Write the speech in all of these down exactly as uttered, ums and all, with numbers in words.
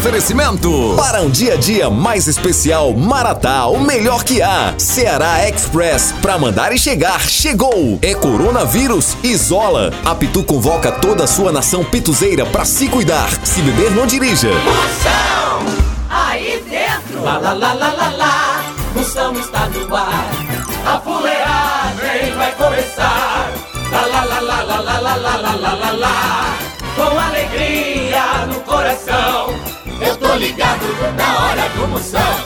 Oferecimento. Para um dia a dia mais especial, Maratá, o melhor que há. Ceará Express, pra mandar e chegar, chegou. É coronavírus, isola. A Pitu convoca toda a sua nação pituzeira pra se cuidar. Se beber, não dirija. Moção, aí dentro. Lá, lá, lá, lá, lá, lá. Moção está no ar. A fuleagem vai começar. Lá, lá, lá, lá, lá, lá, lá, lá, lá, lá, lá. Com alegria no coração, eu tô ligado na hora do Moção.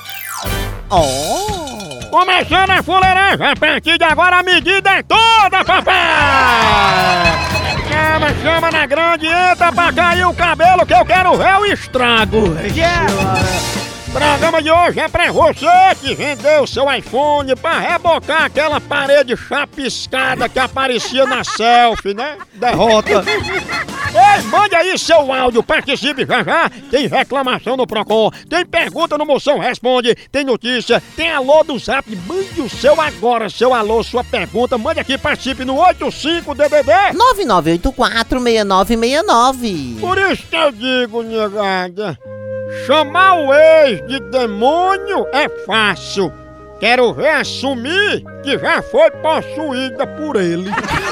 Oh! Começando a fuleiragem, a partir de agora a medida é toda, papai! Chama, chama na grande, entra pra cair o cabelo que eu quero ver o estrago! Yeah. O programa de hoje é pra você que vendeu seu iPhone pra rebocar aquela parede chapiscada que aparecia na selfie, né? Derrota! Ei, mande aí seu áudio, participe já já. Tem reclamação no Procon, tem pergunta no Moção Responde, tem notícia, tem alô do Zap. Mande o seu agora, seu alô, sua pergunta. Mande aqui, participe no oito cinco D D D nove nove oito quatro seis nove seis nove. Por isso que eu digo, negada, chamar o ex de demônio é fácil. Quero ver assumir que já foi possuída por ele.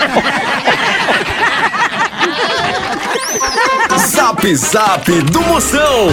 Zap Zap do Moção.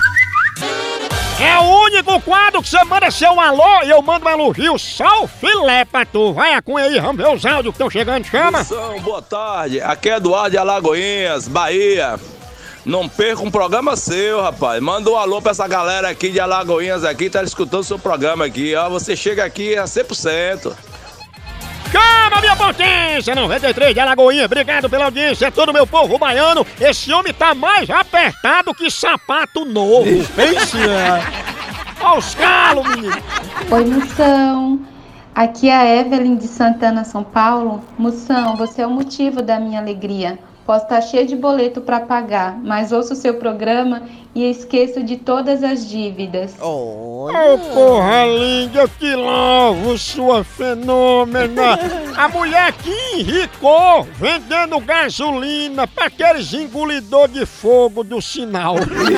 É o único quadro que você manda seu alô e eu mando um elogio só o filé pra tu. Vai a cunha aí, vamos ver os áudios que estão chegando, chama. Moção, boa tarde. Aqui é Eduardo de Alagoinhas, Bahia. Não perca um programa seu, rapaz. Manda um alô pra essa galera aqui de Alagoinhas aqui, tá escutando seu programa aqui, ó. Você chega aqui a cem por cento. Chama, minha potência! noventa e três de Alagoinha, obrigado pela audiência, todo meu povo baiano. Esse homem tá mais apertado que sapato novo. Pense, é. Olha os calos, menino. Oi, Moção. Aqui é a Evelyn de Santana, São Paulo. Moção, você é o motivo da minha alegria. Posso estar cheio de boleto para pagar, mas ouço o seu programa e esqueço de todas as dívidas. Oh, oh porra linda, eu te louvo, sua fenômena. A mulher que enricou vendendo gasolina para aqueles engolidor de fogo do sinal.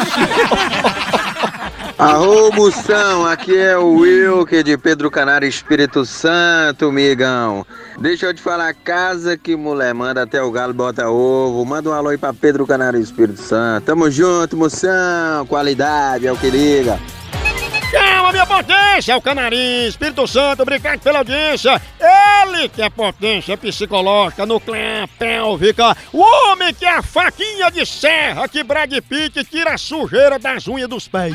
Arô, Moção, aqui é o Wilker de Pedro Canário, Espírito Santo, migão. Deixa eu te falar, casa que mulher manda até o galo bota ovo. Manda um alô aí pra Pedro Canário, Espírito Santo. Tamo junto, Moção, qualidade é o que liga. Calma, minha potência, é o Canarinho, Espírito Santo, obrigado pela audiência. Ele que é potência psicológica, nuclear, pélvica. O homem que é a faquinha de serra que Brad Pitt tira a sujeira das unhas dos pés.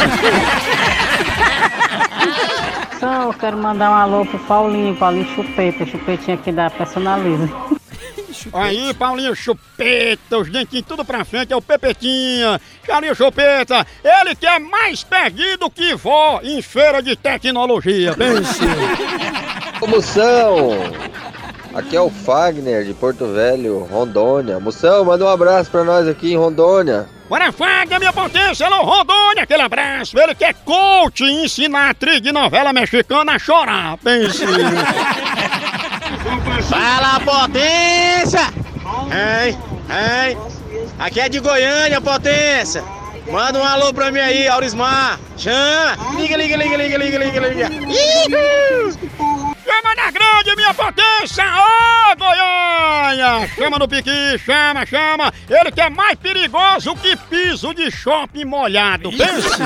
Só eu quero mandar um alô pro Paulinho, Paulinho Chupeta, chupetinho aqui da Personaliza. Aí, Paulinho Chupeta, os dentinhos tudo pra frente, é o Pepetinha. Paulinho Chupeta, ele que é mais perdido que vó em feira de tecnologia. Pense. Moção, aqui é o Fagner de Porto Velho, Rondônia. Moção, manda um abraço pra nós aqui em Rondônia. Bora, Fagner, minha potência, alô, Rondônia, aquele abraço. Ele que é coach e ensina a atriz de novela mexicana a chorar. Pense. Fala, potência! Ei, ei, aqui é de Goiânia, potência! Manda um alô pra mim aí, Aurismar! Chama! Liga, liga, liga, liga, liga, liga, liga! Chama na grande, minha potência! Ô, Goiânia! Chama no piqui, chama, chama! Ele que é mais perigoso que piso de shopping molhado, pense!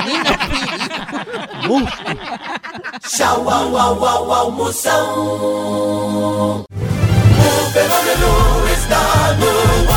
Tchau, au, au, au, au, Moção. O fenômeno está no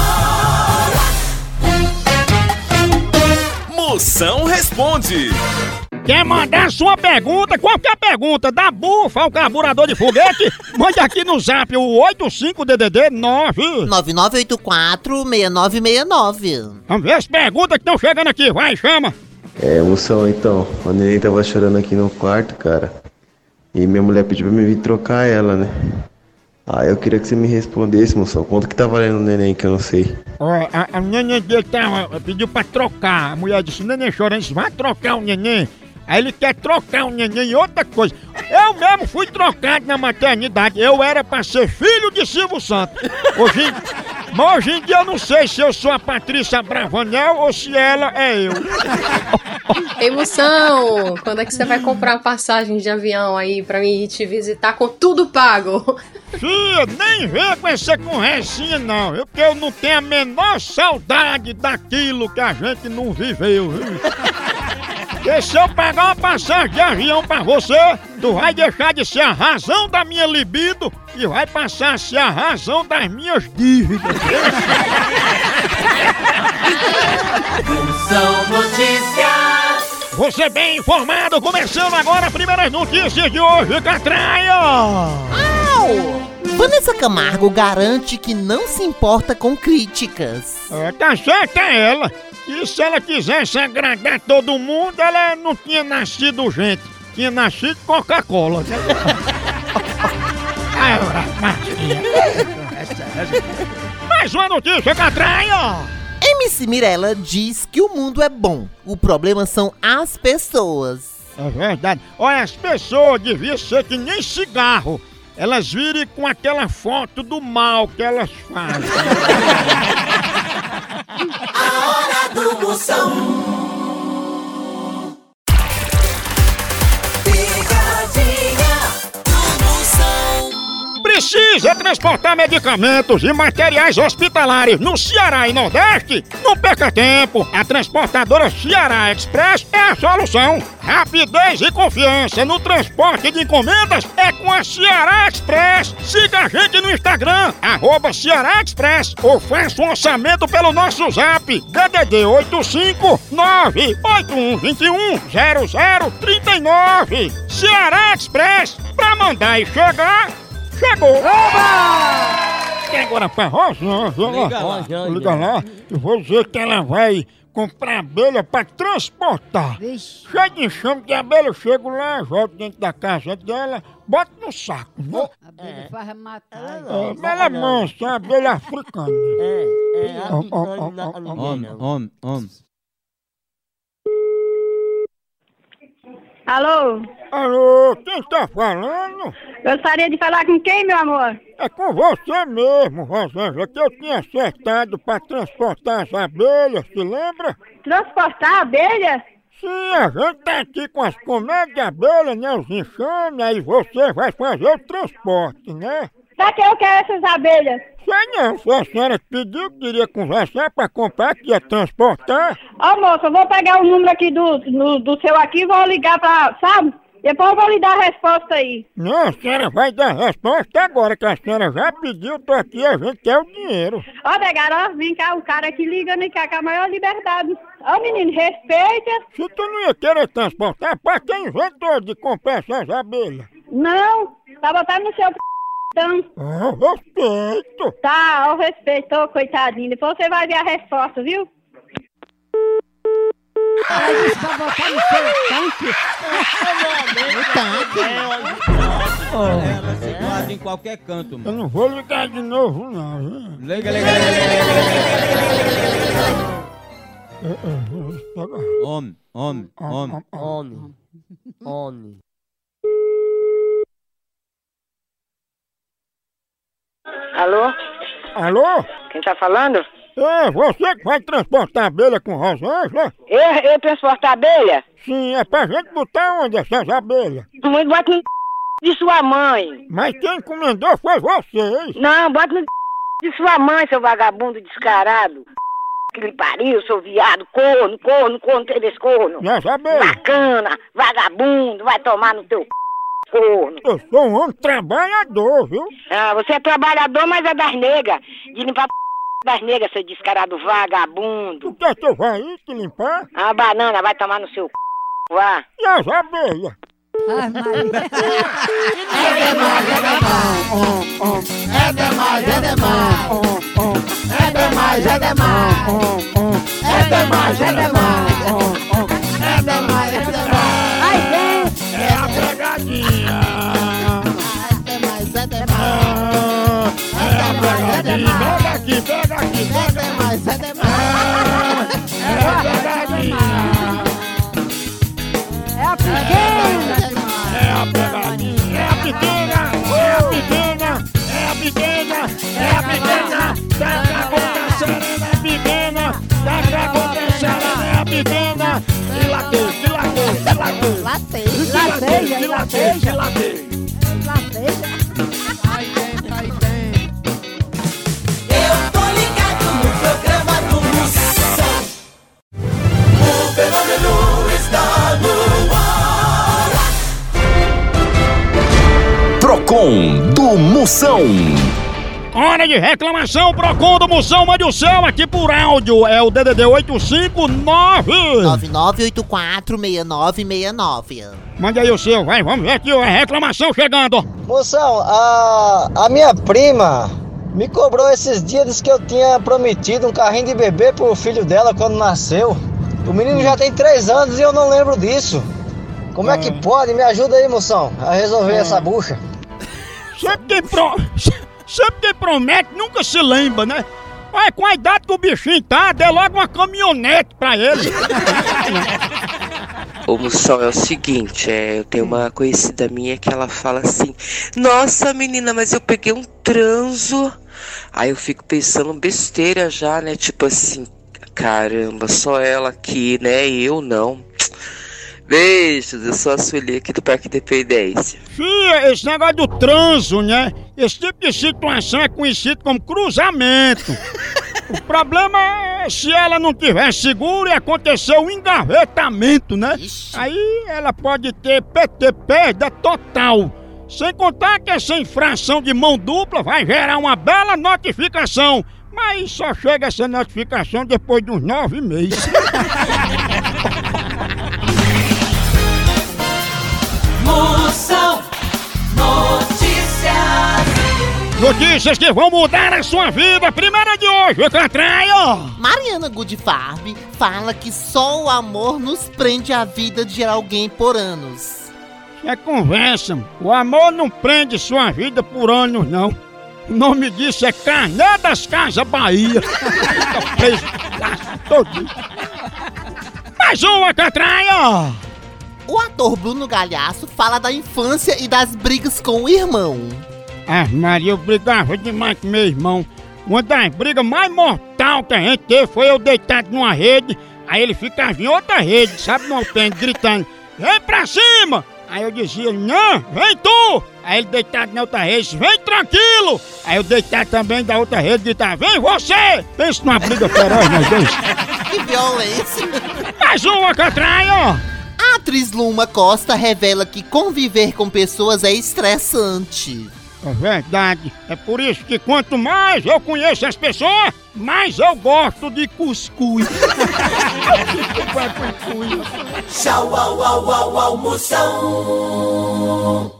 ar. Moção responde. Quer mandar sua pergunta, qualquer pergunta, da bufa ao carburador de foguete? Mande aqui no zap o oito cinco D D D nove nove nove oito quatro seis nove seis nove. Vamos ver as perguntas que estão chegando aqui, vai, chama. É, Moção, então, a neném tava chorando aqui no quarto, cara. E minha mulher pediu pra me vir trocar ela, né? Ah, eu queria que você me respondesse, Moção. Quanto que tá valendo o neném que eu não sei? Ó, a, a neném dele tá, pediu pra trocar. A mulher disse, neném chorando, disse, vai trocar o neném. Aí ele quer trocar o neném em outra coisa. Eu mesmo fui trocado na maternidade. Eu era pra ser filho de Silvio Santos. Hoje, Mas hoje em dia eu não sei se eu sou a Patrícia Bravanel ou se ela é eu. Ei, Moção, quando é que você vai comprar passagem de avião aí pra mim ir te visitar com tudo pago? Filha, nem vem com essa conversinha não, eu, porque eu não tenho a menor saudade daquilo que a gente não viveu, viu? Porque se eu pagar uma passagem de avião pra você, tu vai deixar de ser a razão da minha libido e vai passar a ser a razão das minhas dívidas. São Notícias. Você bem informado, começando agora, primeiras notícias de hoje, Catraia! Au! Vanessa Camargo garante que não se importa com críticas. É, tá certa ela. E se ela quisesse agradar todo mundo, ela não tinha nascido gente. Tinha nascido Coca-Cola. Mais uma notícia, Catraia! M C Mirella diz que o mundo é bom. O problema são as pessoas. É verdade. Olha, as pessoas deviam ser que nem cigarro. Elas virem com aquela foto do mal que elas fazem. A hora do Moção. Picadinha do Moção. Precisa transportar medicamentos e materiais hospitalares no Ceará e Nordeste? Não perca tempo! A transportadora Ceará Express é a solução! Rapidez e confiança no transporte de encomendas é com a Ceará Express! Siga a gente no Instagram, arroba Ceará Express, ou faça um orçamento pelo nosso zap, D D D oito cinco nove oito um dois um zero zero três nove. Ceará Express, pra mandar e chegar, chegou! Oba! E agora pra Rosângela, liga lá, liga lá, eu vou dizer que ela vai comprar abelha pra transportar. Vixe. Cheio de enxame de abelha, eu chego lá, jogo dentro da casa dela, boto no saco. Né? A abelha faz matar. É, mas ela é mansa, é abelha africana. É, é, Ó, ó, ó, ó, ó. Homem, homem, homem. Alô? Alô, quem tá falando? Gostaria de falar com quem, meu amor? É com você mesmo, Rosângela, que eu tinha acertado pra transportar as abelhas, se lembra? Transportar abelha? Sim, a gente tá aqui com as colmeias de abelha, né, os enxames, aí você vai fazer o transporte, né? Pra que eu quero essas abelhas? Sei não, foi a senhora que pediu que queria conversar pra comprar, que ia transportar. Ó, moça, eu vou pegar o número aqui do, do, do seu aqui e vou ligar pra, sabe? Depois eu vou lhe dar a resposta aí. Não, a senhora vai dar a resposta agora, que a senhora já pediu, tô aqui, a gente quer o dinheiro. Ó, Degara, ó, vem cá, o cara aqui ligando e quer com a maior liberdade. Ó, menino, respeita. Se tu não ia querer transportar, pra quem inventou de comprar essas abelhas? Não, tá botando no seu p... então. Ah, respeito. Tá, ó, respeitou, coitadinho. Depois você vai ver a resposta, viu? Ela disse pra botar no seu tanque. No tanque? Ela se guarda em qualquer canto, mano. Eu não vou ligar de novo, não. Viu? Liga, liga, liga, liga, liga. Homem, homem, homem. Homem. Homem. Alô? Alô? Quem tá falando? É, você que vai transportar abelha com Rosângela? Eu, eu transportar abelha? Sim, é pra gente botar onde essas abelhas? Muito bota no de sua mãe. Mas quem encomendou foi vocês. Não, bota no de sua mãe, seu vagabundo descarado. Que lhe pariu, seu viado, corno, corno, corno, tem desse corno. E as abelhas? Bacana, vagabundo, vai tomar no teu corno. Eu sou um homem trabalhador, viu? Ah, você é trabalhador, mas é das negas. De limpar das negas, seu descarado vagabundo. Tu quer que eu vá aí te limpar? A banana vai tomar no seu c... vá. E as abelhas? Ai, Maria. É demais, é demais. É demais, é demais. É demais, é demais. É demais, é demais. É demais, é demais. Ai, vem. É a pegadinha. É demais, é demais. É a pegadinha. Pega aqui, pega aqui, É pega. demais, é demais. É a pegadinha. É a pequena. É a pegadinha. É a pequena. É a pequena. É a pequena. É a pequena. Dilatei, dilatei, dilatei. Latei. Lateja, lateja. Dilatei. Lateja. Aí dentro, aí dentro. Eu tô ligado no programa do Moção. O fenômeno está no ar. Procon do Moção. Hora de reclamação, Procon do Moção, mande o seu aqui por áudio. É o D D D oito cinco nove nove nove oito quatro seis nove seis nove. Mande aí o seu, vai, vamos ver aqui, ó, a reclamação chegando. Moção, a, a minha prima me cobrou esses dias, disse que eu tinha prometido um carrinho de bebê pro filho dela quando nasceu. O menino já tem três anos e eu não lembro disso. Como é, é que pode? Me ajuda aí, moção, a resolver é. essa bucha. Sempre quem, pro... Sempre quem promete nunca se lembra, né? Olha, com a idade que o bichinho tá, dê logo uma caminhonete pra ele. Ô Moção, é o seguinte, é, eu tenho uma conhecida minha que ela fala assim: nossa menina, mas eu peguei um transo. Aí eu fico pensando besteira já, né? Tipo assim, caramba, só ela aqui, né? E eu não. Beijos, eu sou a Sueli aqui do Parque Independência. Fia, esse negócio do transo, né? Esse tipo de situação é conhecido como cruzamento. O problema é se ela não tiver seguro e acontecer um engavetamento, né? Ixi. Aí ela pode ter P T perda total. Sem contar que essa infração de mão dupla vai gerar uma bela notificação. Mas só chega essa notificação depois de uns nove meses. Moção Notícias. Notícias que vão mudar a sua vida. Primeira de hoje, Catraia. Mariana Goodfarb fala que só o amor nos prende à vida de alguém por anos. Isso é conversa. O amor não prende sua vida por anos, não. O nome disso é Carnê das Casas Bahia. Mais uma, Catraia. O ator Bruno Galhaço fala da infância e das brigas com o irmão. Ah, Maria, eu brigava demais com meu irmão. Uma das brigas mais mortais que a gente teve foi eu deitado numa rede, aí ele ficava em outra rede, sabe, no alpendre, gritando: vem pra cima! Aí eu dizia: não, vem tu! Aí ele deitado na outra rede: vem tranquilo! Aí eu deitado também da outra rede, gritava: vem você! Pensa numa briga feroz, nós dois. Que violência! Mais uma, Catraia! A atriz Luma Costa revela que conviver com pessoas é estressante. É verdade. É por isso que quanto mais eu conheço as pessoas, mais eu gosto de cuscuz. Tchau, au, au, au, au, Moção.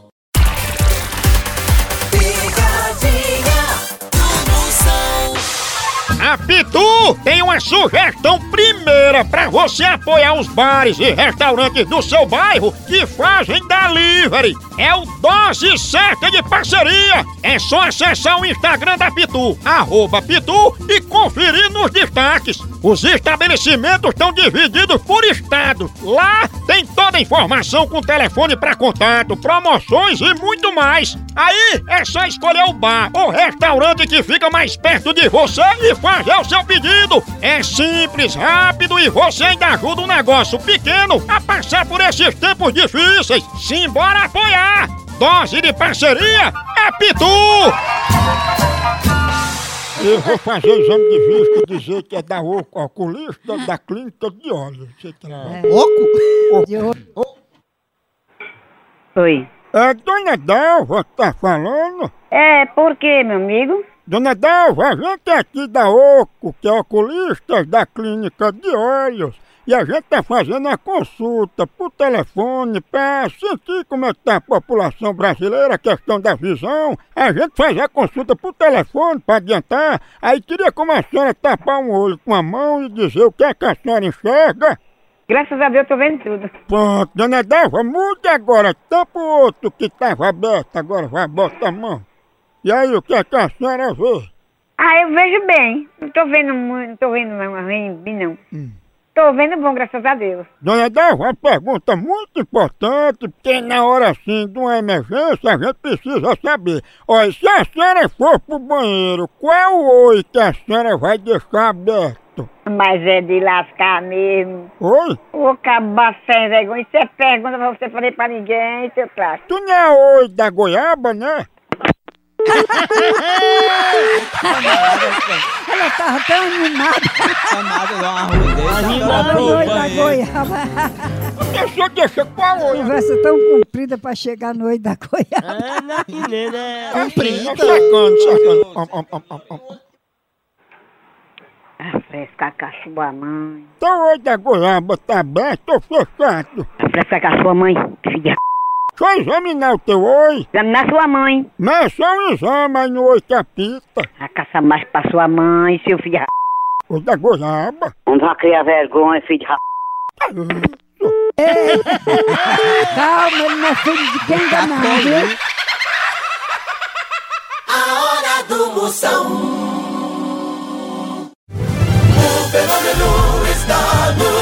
A Pitu tem uma sugestão primeira para você apoiar os bares e restaurantes do seu bairro que fazem delivery. É o Dose Certa de Parceria. É só acessar o Instagram da Pitu, arroba Pitu, e conferir nos destaques. Os estabelecimentos estão divididos por estados. Lá tem toda a informação com telefone para contato, promoções e muito mais. Aí é só escolher o bar ou restaurante que fica mais perto de você e fazer o seu pedido. É simples, rápido e você ainda ajuda um negócio pequeno a passar por esses tempos difíceis. Simbora apoiar! Dose de Parceria é Pitu! Eu vou fazer exame de vista e dizer que é da oculista da clínica de olhos. Você traz. Oco? Oco. Oi. É Dona Dalva que tá falando? É, por quê, meu amigo? Dona Dalva, a gente é aqui da Oco, que é oculista da clínica de olhos. E a gente tá fazendo a consulta por telefone para sentir como é que tá a população brasileira, a questão da visão. A gente faz a consulta por telefone para adiantar. Aí queria como a senhora tapar um olho com a mão e dizer o que é que a senhora enxerga. Graças a Deus, tô vendo tudo. Pronto, Dona Dalva, mude agora, tampa o outro que tava aberto, agora vai, bota a mão. E aí, o que é que a senhora vê? Ah, eu vejo bem. Não tô vendo muito, não tô vendo bem, não. Hum. Tô vendo bom, graças a Deus. Dona Dalva, uma pergunta muito importante, porque na hora assim de uma emergência a gente precisa saber. Olha, se a senhora for pro banheiro, qual o oi que a senhora vai deixar aberto? chato. Mas é de lascar mesmo. Oi? Ô, caba sem vergonha, isso é pergunta pra você fazer pra ninguém, seu traço. Tu não é oi da goiaba, né? Ela tava tão animada. Chamada de uma arrudeira. Tava oi da goiaba. Deixa, deixa, qual oi? Conversa tão comprida pra chegar no oi da goiaba. É, não é que nem, né? Comprida. Sacando, sacando. Om, om, om, om, om. Ah, frescar com a sua mãe. Então oi da goiaba tá aberto ou fechado? Frescar com a sua mãe, filha. Deixa eu examinar o teu oi. Examinar sua mãe. Mas é só um exame aí no oi capita. A caça mais pra sua mãe, seu filho de Oi da goiaba. Não vai criar vergonha, filho de Ei. Calma, ele não é filho de quem dá não, viu? A hora do Moção. O fenômeno está no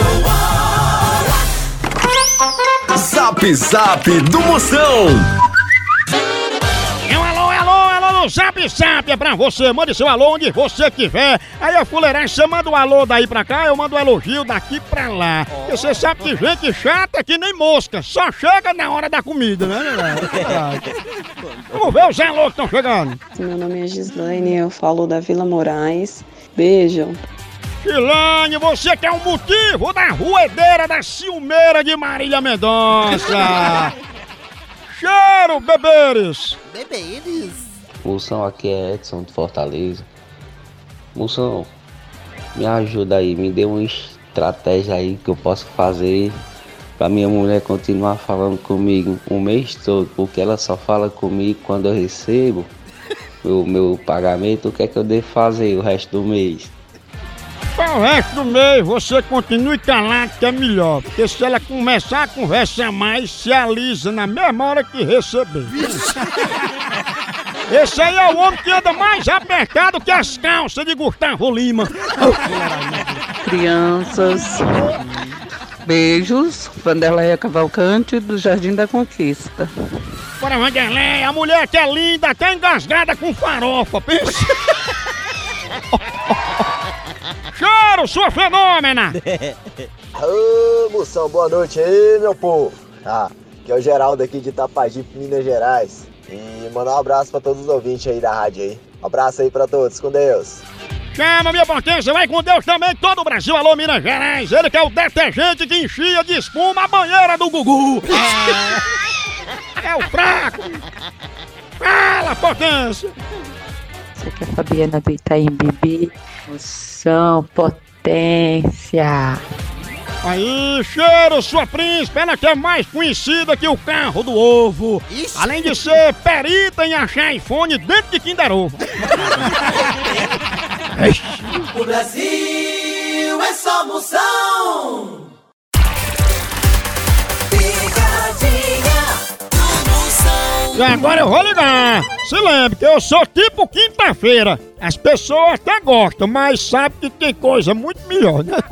ar. Zap Zap do Moção. É um alô, alô, alô no Zap Zap, é pra você, mande seu alô onde você quiser. Aí a fuleiragem, você manda o alô daí pra cá, eu mando o elogio daqui pra lá. Porque você sabe que gente chata é que nem mosca, só chega na hora da comida, né? Vamos ver os alô que estão chegando. Meu nome é Gislaine, eu falo da Vila Moraes. Beijo. Chilane, você que é o motivo da ruedeira da ciumeira de Marília Mendonça. Cheiro, beberes. Beberes. Moção, aqui é Edson de Fortaleza. Moção, me ajuda aí, me dê uma estratégia aí que eu posso fazer pra minha mulher continuar falando comigo o mês todo, porque ela só fala comigo quando eu recebo o meu pagamento. O que é que eu devo fazer o resto do mês? Para o resto do mês você continue calado que é melhor, porque se ela começar a conversar mais, se alisa na mesma hora que receber. Esse aí é o homem que anda mais apertado que as calças de Gustavo Lima. Crianças, beijos, Vanderleia Cavalcante do Jardim da Conquista. Bora, Vanderleia, a mulher que é linda, até engasgada com farofa, pensa. Cheiro, sua fenômena! Ô, Moção, boa noite aí, meu povo. Ah, que é o Geraldo aqui de Itapajipe, Minas Gerais. E mandar um abraço pra todos os ouvintes aí da rádio aí. Um abraço aí pra todos, com Deus. Chama, minha potência, vai com Deus também, todo o Brasil, alô Minas Gerais. Ele que é o detergente que enchia de espuma a banheira do Gugu. É, é o fraco. Fala, potência. Isso aqui é a Fabiana do Itaim Bibi. Moção, potência. Aí, cheiro, sua príncipe, ela que é mais conhecida que o carro do ovo. Isso. Além de ser perita em achar iPhone dentro de Kinder Ovo. O Brasil é só Moção. Picadinha do Moção. E agora eu vou ligar. Se lembre que eu sou tipo quinta-feira. As pessoas até gostam, mas sabem que tem coisa muito melhor, né?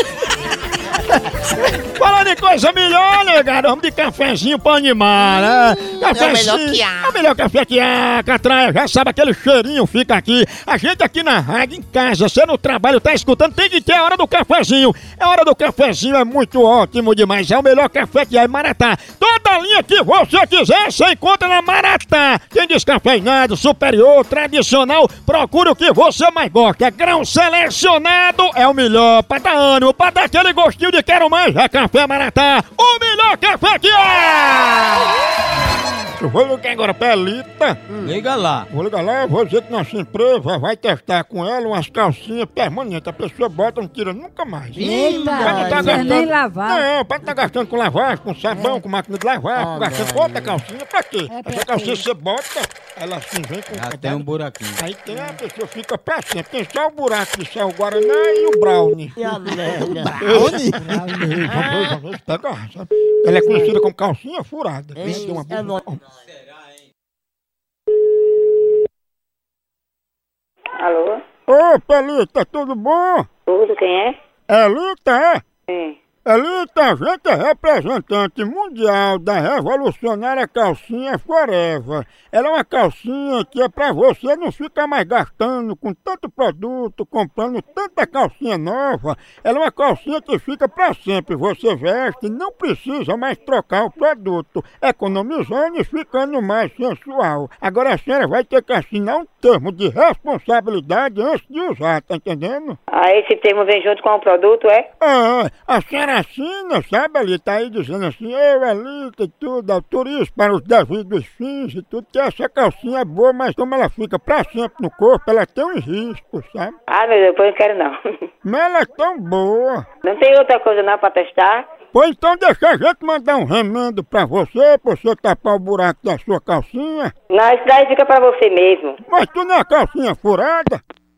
Falando em coisa melhor, né, garoto? De cafezinho pra animar, né? Cafezinho. É o melhor que há. É o melhor café que há, Catraia. Já sabe, aquele cheirinho fica aqui. A gente aqui na rádio, em casa, você no trabalho, tá escutando, tem que ter a hora do cafezinho. A hora do cafezinho é muito ótimo demais. É o melhor café que há em Maratá. Toda linha que você quiser, você encontra na Maratá. Tem descafeinado, superior, tradicional. Procure o que você mais gosta. Grão selecionado é o melhor. Pra dar ânimo, pra dar aquele gostinho de quero mais. É Café Maratá, o melhor café que é! Eu vou ligar agora pra Elita. Hum. Liga lá. Vou ligar lá, vou dizer que nossa empresa vai testar com ela umas calcinhas permanentes. A pessoa bota, não tira nunca mais. Eita, não tá gastando, nem lavar. Não, pode estar tá gastando com lavagem, com sabão, é. com máquina de lavar, oh, gastando com outra calcinha. Pra quê? É pra Essa calcinha você bota, ela assim vem com... Já tem um buraquinho. Aí tem, a pessoa fica pra sempre. Tem só o buraco de sal, o Guaraná e o Brownie. E a Brownie? Brownie. Vamos pegar, sabe? Ela é conhecida como calcinha furada. É, tem uma é boa... Alô? Ô, Elita, tudo bom? Tudo, quem é? Elita, é? Sim. Elita, a gente é representante mundial da revolucionária calcinha Forever. Ela é uma calcinha que é pra você não ficar mais gastando com tanto produto, comprando tanta calcinha nova. Ela é uma calcinha que fica pra sempre. Você veste e não precisa mais trocar o produto, economizando e ficando mais sensual. Agora a senhora vai ter que assinar um termo de responsabilidade antes de usar, tá entendendo? Ah, esse termo vem junto com o produto, é? Ah, a senhora assina, sabe, ali, tá aí dizendo assim, eu, Elita e tudo, autorizo para os devidos fins e tudo, que essa calcinha é boa, mas como ela fica pra sempre no corpo, ela tem uns riscos, sabe? Ah, meu Deus, pois não quero não. Mas ela é tão boa. Não tem outra coisa não pra testar? Pois então deixa a gente mandar um remendo pra você, pra você tapar o buraco da sua calcinha. Não, isso daí fica pra você mesmo. Mas tu não é calcinha furada?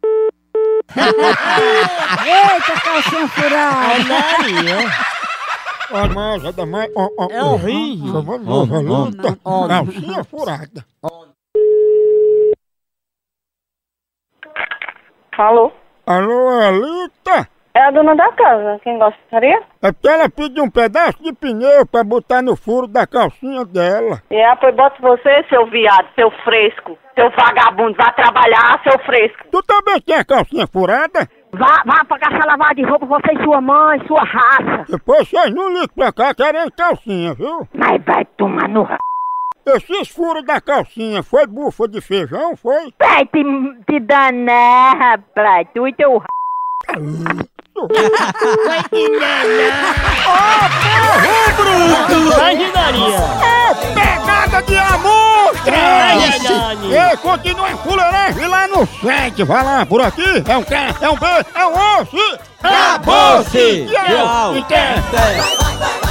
Eita, calcinha furada! Olha, mas é da mais... Oh, oh, é horrível. Oh, calcinha furada. Alô? Alô, Elita? É a dona da casa, quem gostaria? É porque ela pediu um pedaço de pneu pra botar no furo da calcinha dela. É, pois bota você, seu viado, seu fresco, seu vagabundo, vá trabalhar, seu fresco. Tu também tem a calcinha furada? Vá, vá pagar essa lavada de roupa, você e sua mãe, sua raça. Depois vocês não ligam pra cá querendo calcinha, viu? Mas vai tomar no r... Esses furos da calcinha foi bufa de feijão, foi? Vai te, te danar, rapaz, tu e teu r... Vai te danar! Ô, bruto! Imaginaria! É pegada de amostra! Ei, continua em fuleiragem lá no site. Vai lá, por aqui. É um K, é um B, é um osso. Acabou-se! Tchau! Tchau!